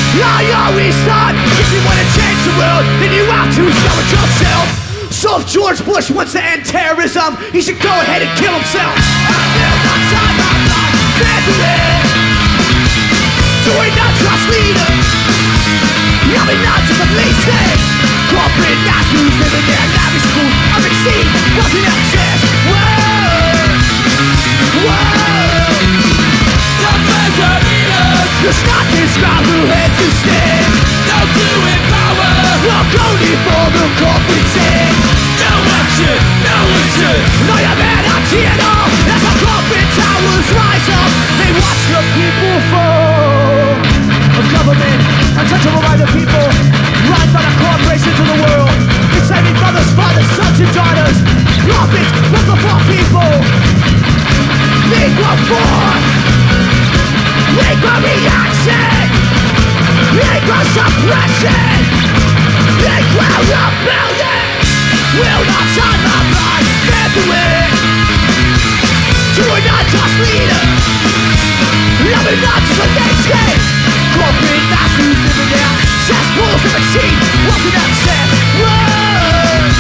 I always thought if you want to change the world, then you have to start with yourself. So if George Bush wants to end terrorism, he should go ahead and kill himself. I feel not time I'm not federal. Doing not trust leader. I mean not just a policing. Corporate masters living in lavish schools. I'm exceeding nothing access. Whoa, whoa. The pressure leaders. There's not this guy who heads to stand. Those who in power are only for the corporate sin. No action, no action. No, your man, I see it all. As the corporate towers rise up, they watch the people fall. A government untouchable by the people, run by the corporations of the world. Enslaving mothers, fathers, sons and daughters. Profits, but before people. Equal force, equal reaction, equal suppression, equal rebellion. Will not turn the blood into it. To an unjust leader, loving not just a nation. Corporate masters living there, cesspools of machines, walking out and saying, whoa,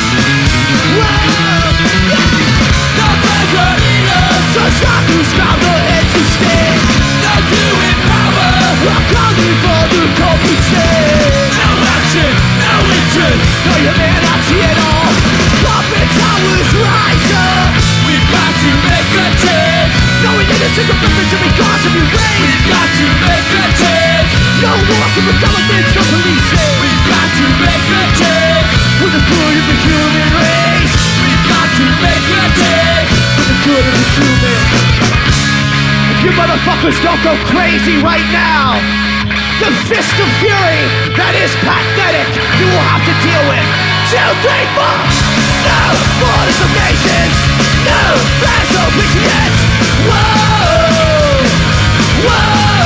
whoa. The pressure leaders, society who's found the heads who stand. Those who in power are calling for the corporate sin. No action, no interest. No, your man, I see it all. Corporate towers rise up. We've got to make a change. Knowing innocent governments and because of your race. We've got to make a change. No more from the governments or policing. We've got to make a change. For the good of the human race. We've got to make a change. For the good of the human. If you motherfuckers don't go crazy right now, the fist of fury that is pathetic you will have to deal with. 2, 3, 4. No borders of nations. No, there's no patriots. Whoa, whoa.